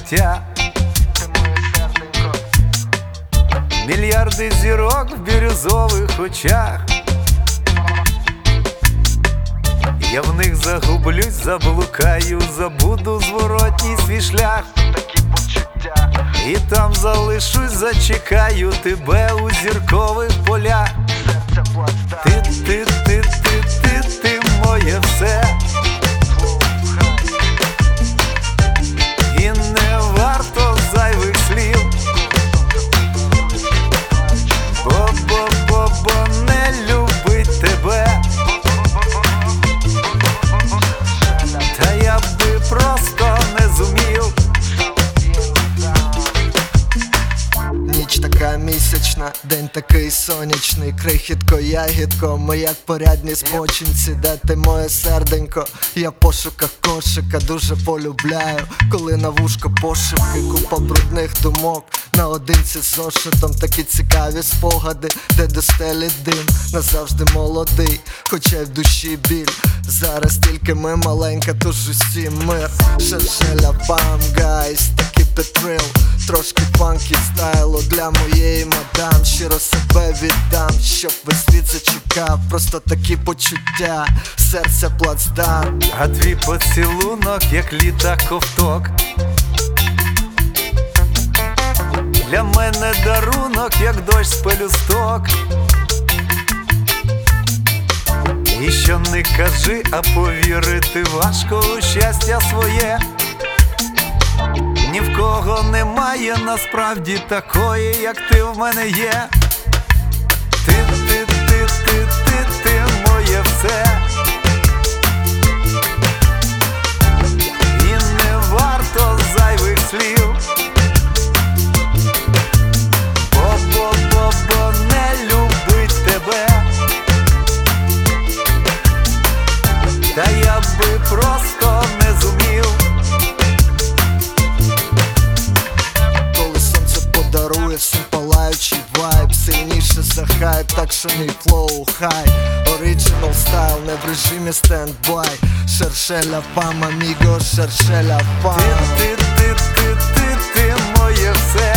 життя. Мільярди зірок в бірюзових очах. Я в них загублюсь, заблукаю, забуду зворотній свій шлях. Такі почуття. І там залишусь, зачекаю тебе у зіркових полях. Серце плацдарм. Ти моє все. І не варто зайвих слів. Бо не любить тебе. Та я би просто не зумів. Ніч така місячна, день такий сонячний. Крихітко, ягідко, ми як порядні спочинці. Де ти, моє серденько? Я в пошуках кошика, дуже полюбляю, коли на вушко пошепки, купа брудних думок. Наодинці з зошитом такі цікаві спогади, де до стелі дим, назавжди молодий, хоча й в душі біль. Зараз тільки ми маленька, тож усім мир. Шершеля пам, гайс, такий петрил, трошки фанкі стайлу для моєї мадам. Щиро себе віддам, щоб весь світ зачекав. Просто такі почуття, серце плацдарм. А твій поцілунок, як літа ковток. Для мене дарунок, як дощ з пелюсток. І що не кажи, а повірити важко у щастя своє. Ні в кого немає насправді такої, як ти в мене є. Ти моє все. І не варто зайвих слів. Бо не любить тебе. Та я би просто не зумів. Коли сонце подарує всім палаючий вайб, сильніше за хайп, так що мій флоу хай. Original стайл, не в режимі стендбай. Шершеля фам, аміго, шершеля фам. Ти моє все.